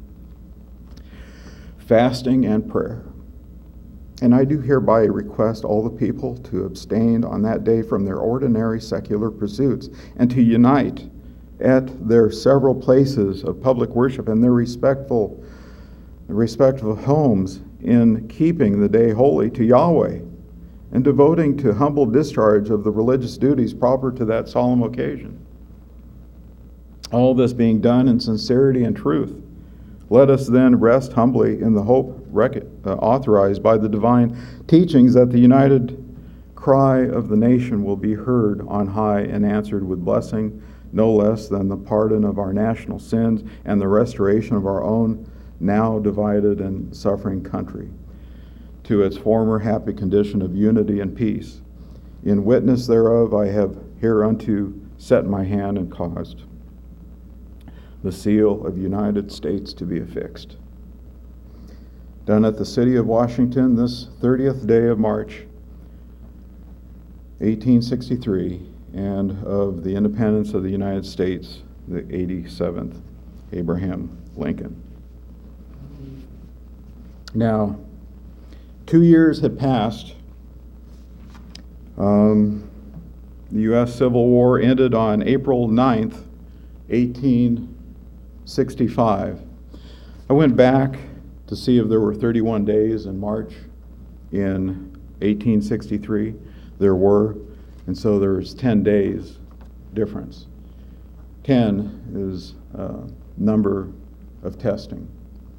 fasting, and prayer. And I do hereby request all the people to abstain on that day from their ordinary secular pursuits and to unite at their several places of public worship and their respective homes in keeping the day holy to Yahweh and devoting to humble discharge of the religious duties proper to that solemn occasion. All this being done in sincerity and truth, let us then rest humbly in the hope authorized by the divine teachings that the united cry of the nation will be heard on high and answered with blessing, no less than the pardon of our national sins and the restoration of our own now divided and suffering country to its former happy condition of unity and peace. In witness thereof I have hereunto set my hand and caused the seal of United States to be affixed. Done at the city of Washington this 30th day of March, 1863, and of the independence of the United States, the 87th, Abraham Lincoln. Now, 2 years had passed. The U.S. Civil War ended on April 9th, 1865. I went back to see if there were 31 days in March in 1863. There were, and so there's 10 days difference. 10 is number of testing.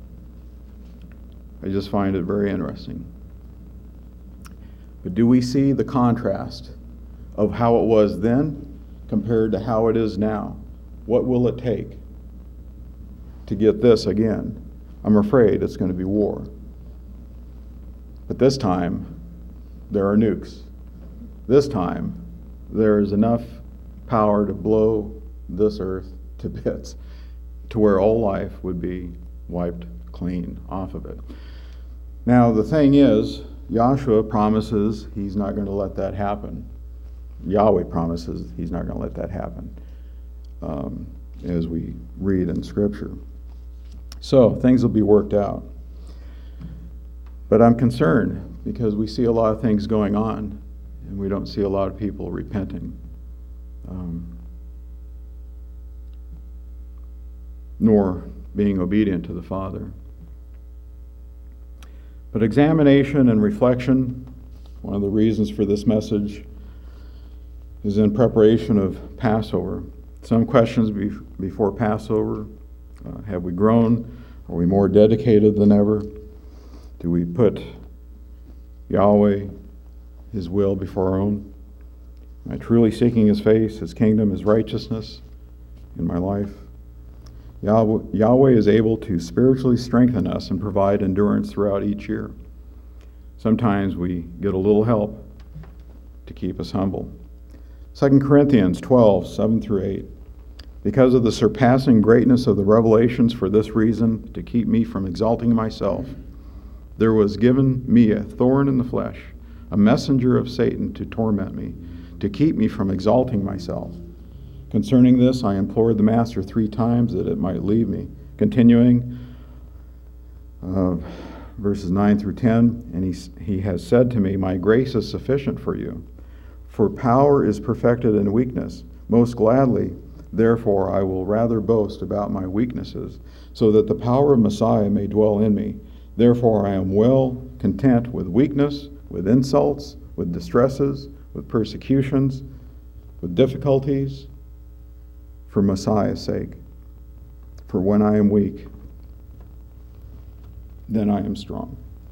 I just find it very interesting. But do we see the contrast of how it was then compared to how it is now? What will it take to get this again? I'm afraid it's going to be war. But this time, there are nukes. This time, there is enough power to blow this earth to bits to where all life would be wiped clean off of it. Now, the thing is, Yahshua promises he's not going to let that happen. Yahweh promises he's not going to let that happen, as we read in Scripture. So, things will be worked out. But I'm concerned because we see a lot of things going on, and we don't see a lot of people repenting. Nor being obedient to the Father. But examination and reflection, one of the reasons for this message, is in preparation of Passover. Some questions before Passover. Have we grown? Are we more dedicated than ever? Do we put Yahweh, His will before our own? Am I truly seeking His face, His kingdom, His righteousness in my life? Yahweh is able to spiritually strengthen us and provide endurance throughout each year. Sometimes we get a little help to keep us humble. 2 Corinthians 12, 7 through 8. Because of the surpassing greatness of the revelations, for this reason, to keep me from exalting myself, there was given me a thorn in the flesh, a messenger of Satan to torment me, to keep me from exalting myself. Concerning this, I implored the Master 3 times that it might leave me. Continuing, verses 9 through 10, and he has said to me, my grace is sufficient for you, for power is perfected in weakness. Most gladly, therefore, I will rather boast about my weaknesses, so that the power of Messiah may dwell in me. Therefore, I am well content with weakness, with insults, with distresses, with persecutions, with difficulties, for Messiah's sake. For when I am weak, then I am strong.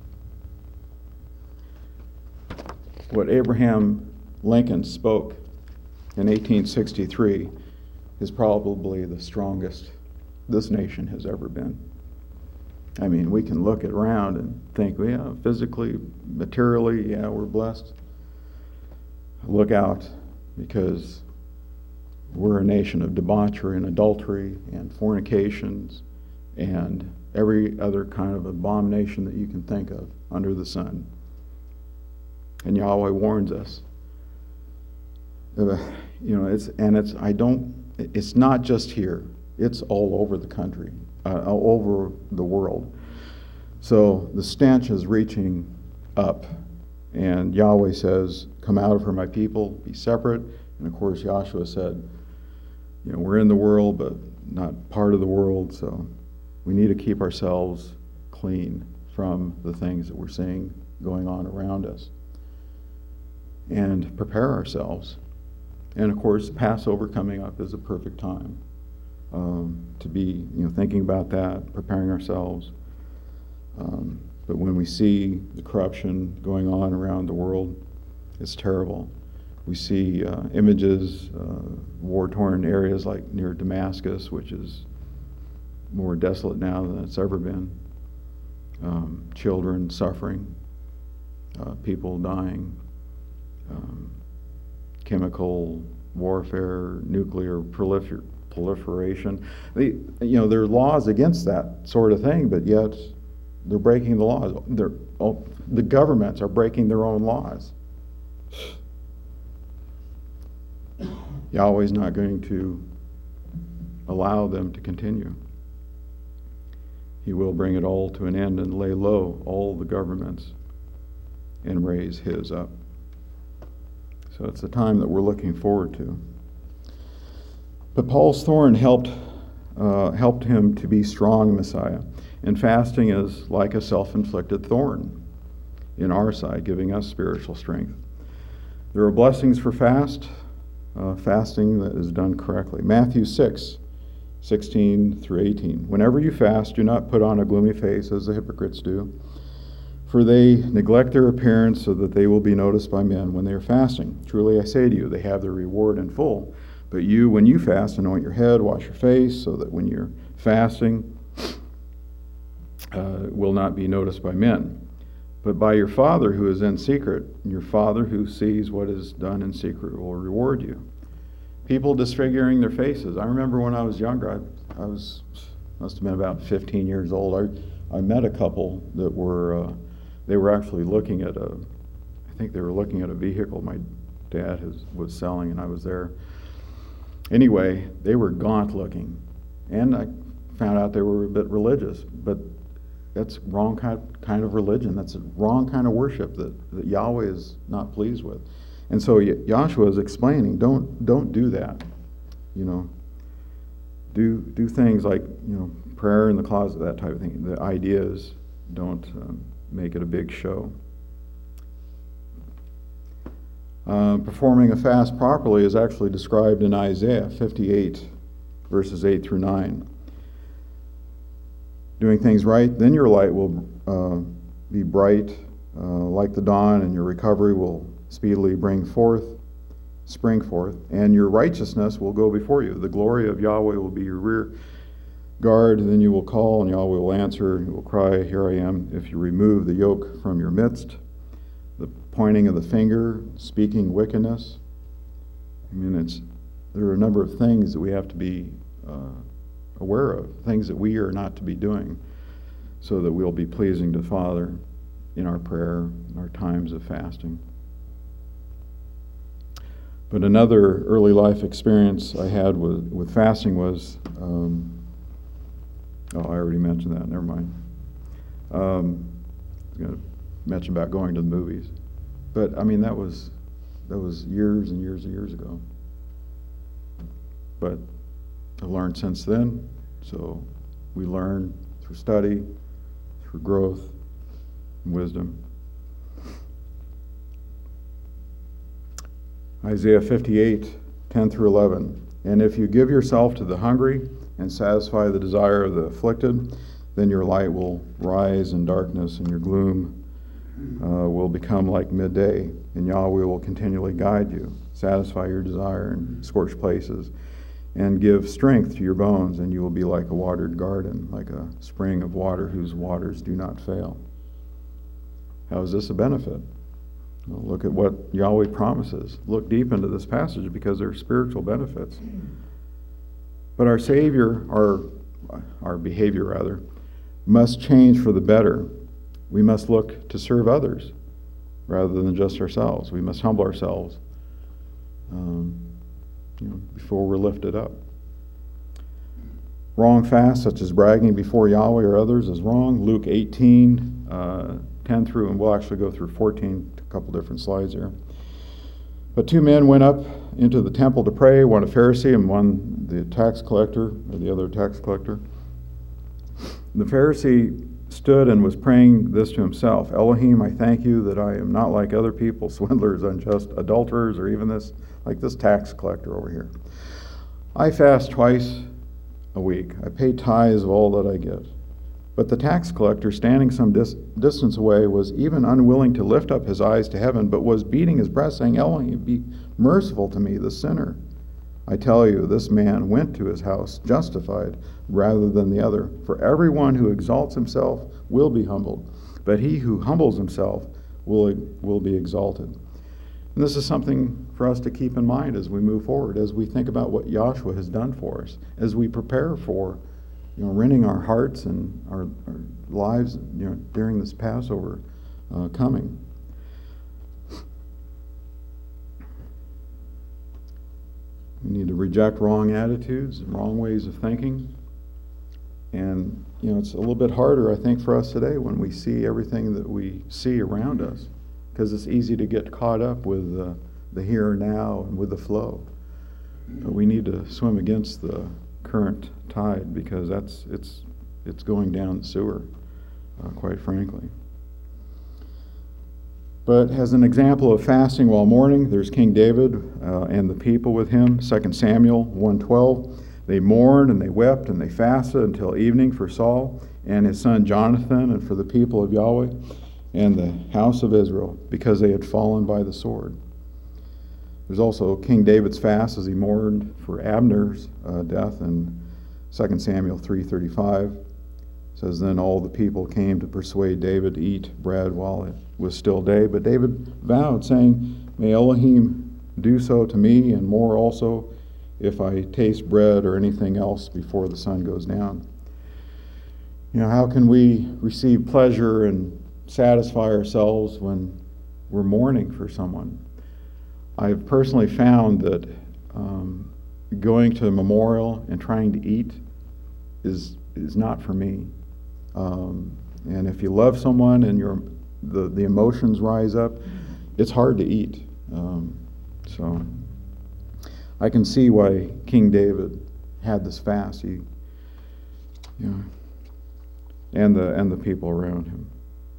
What Abraham Lincoln spoke in 1863 is probably the strongest this nation has ever been. I mean, we can look around and think, well, yeah, physically, materially, yeah, we're blessed. Look out, because we're a nation of debauchery and adultery and fornications and every other kind of abomination that you can think of under the sun. And Yahweh warns us. It's not just here. It's all over the country, all over the world. So the stench is reaching up. And Yahweh says, come out of her, my people, be separate. And of course, Joshua said, we're in the world, but not part of the world. So we need to keep ourselves clean from the things that we're seeing going on around us. And prepare ourselves. And of course, Passover coming up is a perfect time to be, thinking about that, preparing ourselves. But when we see the corruption going on around the world, it's terrible. We see images, war-torn areas like near Damascus, which is more desolate now than it's ever been. Children suffering, people dying. Chemical warfare, nuclear proliferation. There are laws against that sort of thing, but yet they're breaking the laws. The governments are breaking their own laws. Yahweh's not going to allow them to continue. He will bring it all to an end and lay low all the governments and raise his up. So it's a time that we're looking forward to. But Paul's thorn helped him to be strong in Messiah. And fasting is like a self-inflicted thorn in our side, giving us spiritual strength. There are blessings for fasting that is done correctly. Matthew 6:16 through 18. Whenever you fast, do not put on a gloomy face as the hypocrites do, for they neglect their appearance so that they will be noticed by men when they are fasting. Truly I say to you, they have their reward in full. But you, when you fast, anoint your head, wash your face, so that when you're fasting, will not be noticed by men, but by your Father who is in secret. Your Father who sees what is done in secret will reward you. People disfiguring their faces. I remember when I was younger, must have been about 15 years old. I met a couple that they were actually looking at a vehicle my dad was selling, and I was there. Anyway, they were gaunt looking, and I found out they were a bit religious, but that's wrong kind of religion. That's a wrong kind of worship that Yahweh is not pleased with. And so Joshua is explaining, don't do that. Do things like prayer in the closet, that type of thing. The idea is don't make it a big show. Performing a fast properly is actually described in Isaiah 58, verses 8 through 9. Doing things right, then your light will be bright like the dawn, and your recovery will speedily spring forth, and your righteousness will go before you. The glory of Yahweh will be your rear guard, and then you will call, and Yahweh will answer. You will cry, here I am. If you remove the yoke from your midst, the pointing of the finger, speaking wickedness. There are a number of things that we have to be aware of, things that we are not to be doing, so that we'll be pleasing to the Father in our prayer, in our times of fasting. But another early life experience I had with fasting was, I already mentioned that, never mind. I was going to mention about going to the movies. But that was years and years and years ago. But I've learned since then, so we learn through study, through growth, and wisdom. Isaiah 58, 10 through 11. And if you give yourself to the hungry and satisfy the desire of the afflicted, then your light will rise in darkness, and your gloom will become like midday, and Yahweh will continually guide you, satisfy your desire in scorched places, and give strength to your bones, and you will be like a watered garden, like a spring of water whose waters do not fail. How is this a benefit? Well, look at what Yahweh promises. Look deep into this passage, because there are spiritual benefits. But our Savior, our behavior rather, must change for the better. We must look to serve others. rather than just ourselves. We must humble ourselves before we're lifted up. Wrong fast, such as bragging before Yahweh or others, is wrong. Luke 18, 10 through, and we'll actually go through 14, a couple different slides here. But 2 men went up into the temple to pray, one a Pharisee and one the tax collector, or the other tax collector. The Pharisee stood and was praying this to himself: Elohim, I thank you that I am not like other people, swindlers, unjust, adulterers, or even like this tax collector over here. I fast twice a week. I pay tithes of all that I get. But the tax collector, standing some distance away, was even unwilling to lift up his eyes to heaven, but was beating his breast, saying, Elohim, be merciful to me, the sinner. I tell you, this man went to his house justified rather than the other. For everyone who exalts himself will be humbled, but he who humbles himself will be exalted. And this is something for us to keep in mind as we move forward, as we think about what Yahshua has done for us, as we prepare for rending our hearts and our lives during this Passover coming. We need to reject wrong attitudes and wrong ways of thinking. And it's a little bit harder, I think, for us today when we see everything that we see around us, because it's easy to get caught up with the here and now and with the flow. But we need to swim against the current tide, because it's going down the sewer, quite frankly. But as an example of fasting while mourning, there's King David and the people with him. 2 Samuel 1:12. They mourned and they wept and they fasted until evening for Saul and his son Jonathan, and for the people of Yahweh and the house of Israel, because they had fallen by the sword. There's also King David's fast as he mourned for Abner's death in 2 Samuel 3:35. It says, Then all the people came to persuade David to eat bread while it was still day. But David vowed, saying, May Elohim do so to me, and more also, if I taste bread or anything else before the sun goes down. How can we receive pleasure and satisfy ourselves when we're mourning for someone? I've personally found that going to a memorial and trying to eat is not for me. And if you love someone and the emotions rise up, it's hard to eat. So I can see why King David had this fast. And the people around him.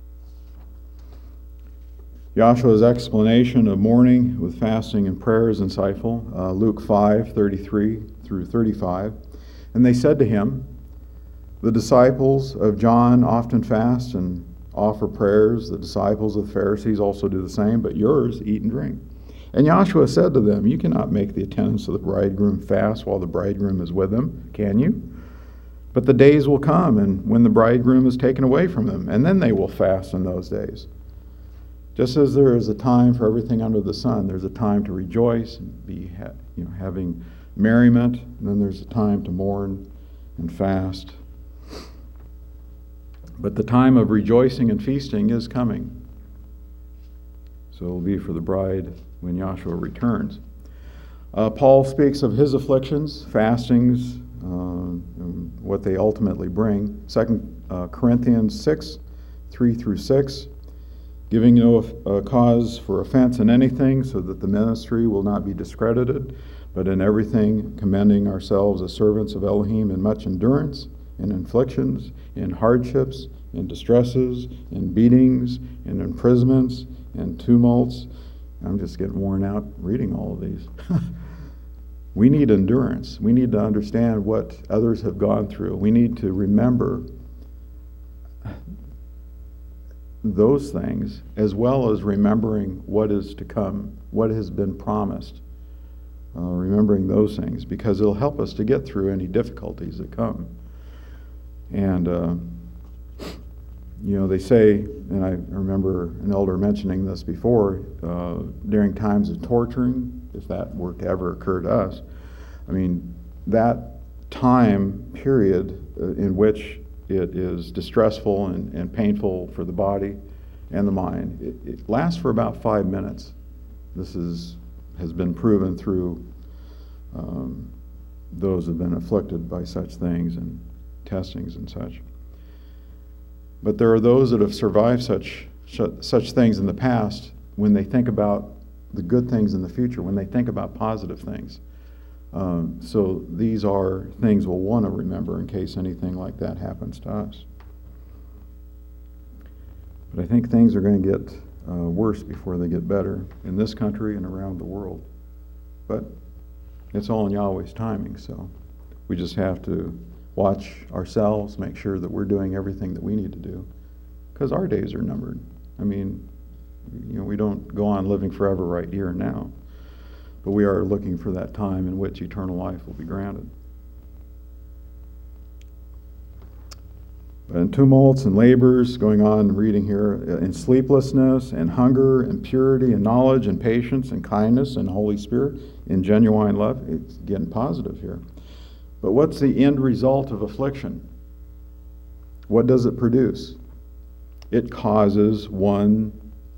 Yahshua's explanation of mourning with fasting and prayer is insightful. Luke 5:33 through 35. And they said to him, The disciples of John often fast and offer prayers. The disciples of the Pharisees also do the same, but yours eat and drink. And Yahshua said to them, You cannot make the attendants of the bridegroom fast while the bridegroom is with them, can you? But the days will come, and when the bridegroom is taken away from them, and then they will fast in those days. Just as there is a time for everything under the sun, there's a time to rejoice and be having merriment, and then there's a time to mourn and fast. But the time of rejoicing and feasting is coming. So it will be for the bride when Yahshua returns. Paul speaks of his afflictions, fastings, and what they ultimately bring. 2 Corinthians 6:3 through 6. Giving no cause for offense in anything, so that the ministry will not be discredited, but in everything commending ourselves as servants of Elohim in much endurance, in afflictions, in hardships, in distresses, in beatings, in imprisonments, in tumults. I'm just getting worn out reading all of these. We need endurance. We need to understand what others have gone through. We need to remember those things, as well as remembering what is to come, what has been promised. Remembering those things, because it'll help us to get through any difficulties that come. And they say, and I remember an elder mentioning this before, during times of torturing, if that were to ever occur to us, that time period in which it is distressful and painful for the body and the mind. It lasts for about 5 minutes. This has been proven through those who have been afflicted by such things and testings and such. But there are those that have survived such things in the past when they think about the good things in the future, when they think about positive things. So these are things we'll want to remember in case anything like that happens to us. But I think things are going to get worse before they get better in this country and around the world. But it's all in Yahweh's timing, so we just have to watch ourselves, make sure that we're doing everything that we need to do, because our days are numbered. I mean, we don't go on living forever right here and now, but we are looking for that time in which eternal life will be granted. But in tumults and labors, going on reading here, in sleeplessness and hunger and purity and knowledge and patience and kindness and Holy Spirit, in genuine love, it's getting positive here. But what's the end result of affliction? What does it produce? It causes one,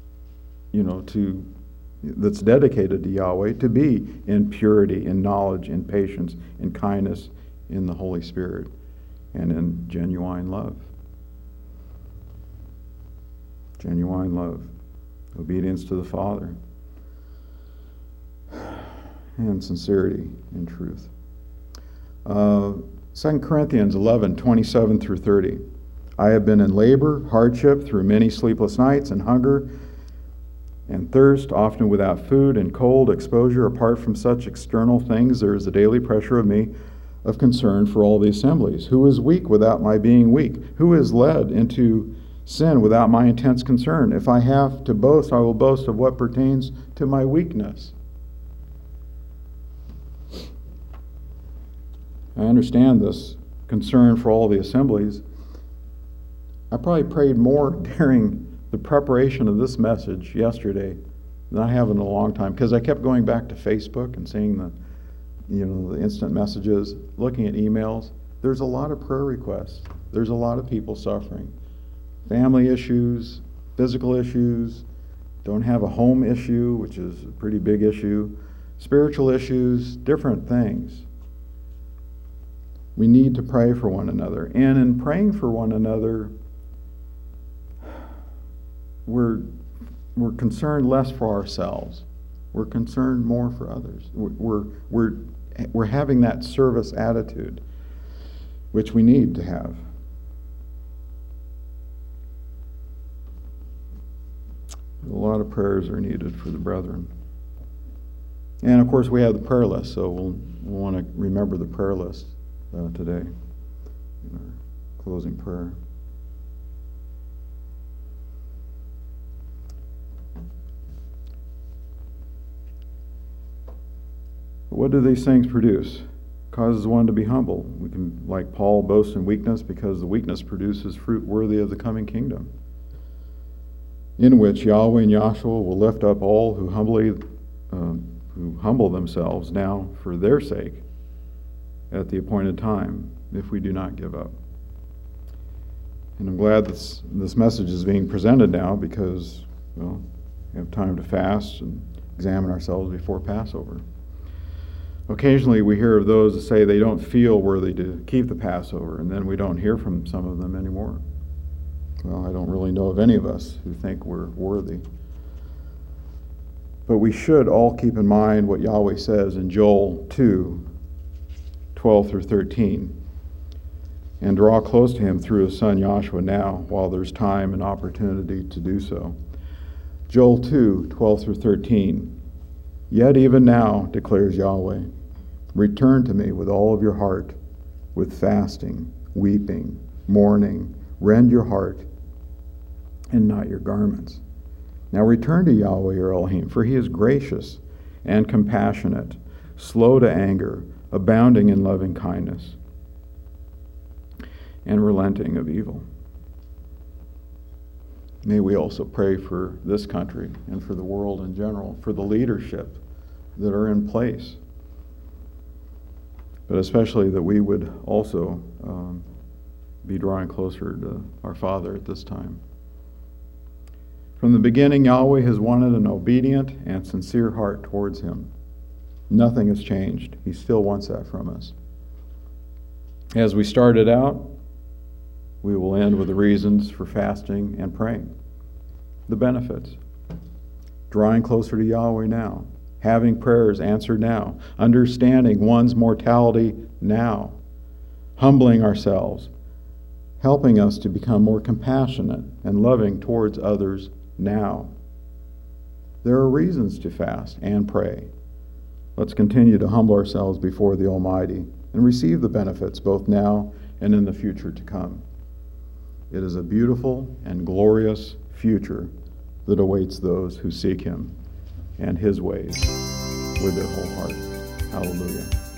that's dedicated to Yahweh to be in purity, in knowledge, in patience, in kindness, in the Holy Spirit, and in genuine love. Genuine love. Obedience to the Father. And sincerity in truth. 2 Corinthians 11:27 through 30. I have been in labor, hardship, through many sleepless nights, and hunger and thirst, often without food, and cold, exposure. Apart from such external things, there is a daily pressure of me of concern for all the assemblies. Who is weak without my being weak? Who is led into sin without my intense concern? If I have to boast, I will boast of what pertains to my weakness. I understand this concern for all the assemblies. I probably prayed more during the preparation of this message yesterday than I have in a long time, because I kept going back to Facebook and seeing the instant messages, looking at emails. There's a lot of prayer requests. There's a lot of people suffering. Family issues, physical issues, don't have a home issue, which is a pretty big issue, spiritual issues, different things. We need to pray for one another. And in praying for one another, we're concerned less for ourselves. We're concerned more for others. We're having that service attitude, which we need to have. A lot of prayers are needed for the brethren. And of course we have the prayer list, so we'll want to remember the prayer list today in our closing prayer. What do these things produce? Causes one to be humble. We can, like Paul, boast in weakness, because the weakness produces fruit worthy of the coming kingdom, in which Yahweh and Yahshua will lift up all who humble themselves now for their sake at the appointed time, if we do not give up. And I'm glad this message is being presented now, because, we have time to fast and examine ourselves before Passover. Occasionally we hear of those that say they don't feel worthy to keep the Passover, and then we don't hear from some of them anymore. Well, I don't really know of any of us who think we're worthy. But we should all keep in mind what Yahweh says in Joel 2:12 through 13, and draw close to him through his son Yahshua now, while there's time and opportunity to do so. Joel 2:12 through 13. Yet even now, declares Yahweh, return to me with all of your heart, with fasting, weeping, mourning, rend your heart, and not your garments. Now return to Yahweh your Elohim, for he is gracious and compassionate, slow to anger, abounding in loving kindness, and relenting of evil. May we also pray for this country and for the world in general, for the leadership that are in place, but especially that we would also be drawing closer to our Father at this time. From the beginning, Yahweh has wanted an obedient and sincere heart towards him. Nothing has changed. He still wants that from us. As we started out, we will end with the reasons for fasting and praying. The benefits. Drawing closer to Yahweh now. Having prayers answered now. Understanding one's mortality now. Humbling ourselves. Helping us to become more compassionate and loving towards others now. There are reasons to fast and pray. Let's continue to humble ourselves before the Almighty and receive the benefits both now and in the future to come. It is a beautiful and glorious future that awaits those who seek Him and His ways with their whole heart. Hallelujah.